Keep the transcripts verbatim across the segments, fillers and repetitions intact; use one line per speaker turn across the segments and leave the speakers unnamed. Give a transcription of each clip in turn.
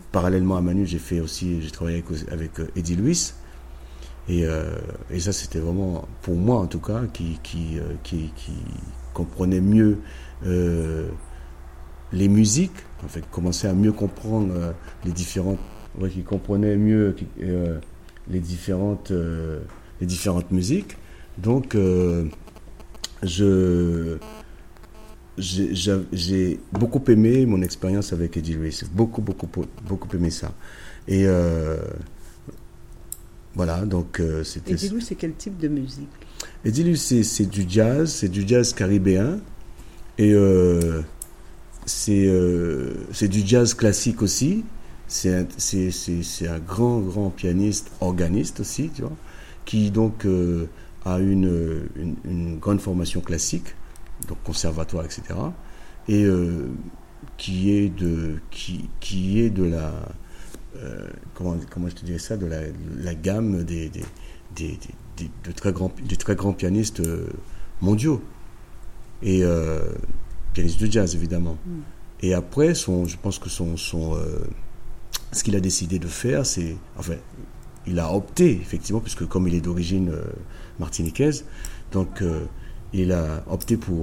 parallèlement à Manu, j'ai fait aussi, j'ai travaillé avec, avec Eddie Louis. Et, euh, et ça, c'était vraiment, pour moi en tout cas, qui, qui, euh, qui, qui comprenait mieux euh, les musiques, en fait, commençait à mieux comprendre euh, les différentes, ouais, qui comprenait mieux qui, euh, les différentes, euh, les différentes musiques. Donc, euh, je J'ai, j'ai beaucoup aimé mon expérience avec Eddie Louis, beaucoup, beaucoup, beaucoup aimé ça. Et euh, voilà, donc euh, c'était...
Eddie Louis, c'est quel type de musique?
Eddie Louis, c'est, c'est du jazz, c'est du jazz caribéen, et euh, c'est, euh, c'est du jazz classique aussi. C'est un, c'est, c'est, c'est un grand, grand pianiste, organiste aussi, tu vois, qui donc euh, a une, une, une grande formation classique, donc conservatoire, et cetera, et euh, qui est de qui qui est de la euh, comment comment je te dirais ça, de la, la gamme des des, des, des, des de très grands des très grands pianistes mondiaux et euh, pianiste de jazz évidemment. Mm. Et après son je pense que son son euh, ce qu'il a décidé de faire, c'est enfin il a opté effectivement, puisque comme il est d'origine euh, martiniquaise, donc euh, il a opté pour,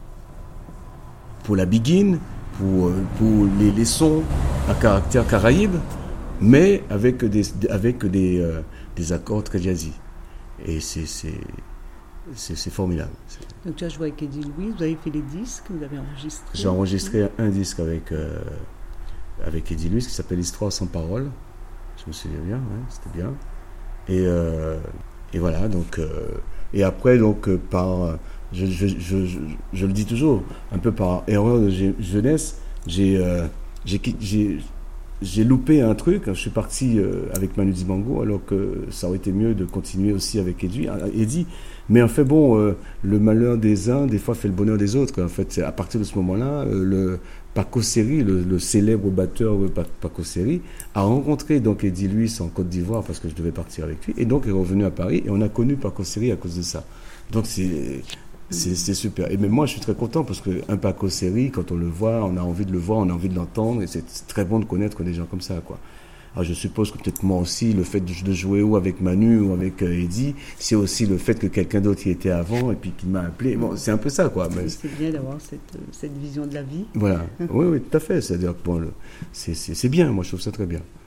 pour la biguine, pour, pour les, les sons à caractère caraïbe, mais avec des, avec des, euh, des accords très jazzy. Et c'est, c'est, c'est, c'est formidable.
Donc tu as joué avec Eddie Louis, vous avez fait les disques, vous avez enregistré?
J'ai enregistré un disque avec, euh, avec Eddie Louis qui s'appelle Histoire sans parole. Je me souviens bien, ouais, c'était bien. Et, euh, et voilà, donc... Euh, et après, donc, euh, par... Je, je, je, je, je le dis toujours, un peu par erreur de jeunesse, j'ai, euh, j'ai, j'ai, j'ai loupé un truc. Je suis parti euh, avec Manu Dibango, alors que ça aurait été mieux de continuer aussi avec Eddie. Eddie. Mais en fait, bon, euh, le malheur des uns, des fois, fait le bonheur des autres. En fait, à partir de ce moment-là, euh, le Paco Seri, le, le célèbre batteur Paco Seri, a rencontré donc Eddie Louis en Côte d'Ivoire parce que je devais partir avec lui, et donc est revenu à Paris, et on a connu Paco Seri à cause de ça. Donc c'est... C'est, c'est super. Et même moi, je suis très content parce qu'un Paco Seri, quand on le voit, on a envie de le voir, on a envie de l'entendre, et c'est très bon de connaître des gens comme ça, quoi. Alors, je suppose que peut-être moi aussi, le fait de jouer ou avec Manu ou avec Eddie, c'est aussi le fait que quelqu'un d'autre y était avant et puis qu'il m'a appelé. Bon, c'est un peu ça, quoi. Mais
c'est bien d'avoir cette, cette vision de la vie.
Voilà. Oui, oui, tout à fait. C'est-à-dire que bon, le, c'est, c'est, c'est bien. Moi, je trouve ça très bien.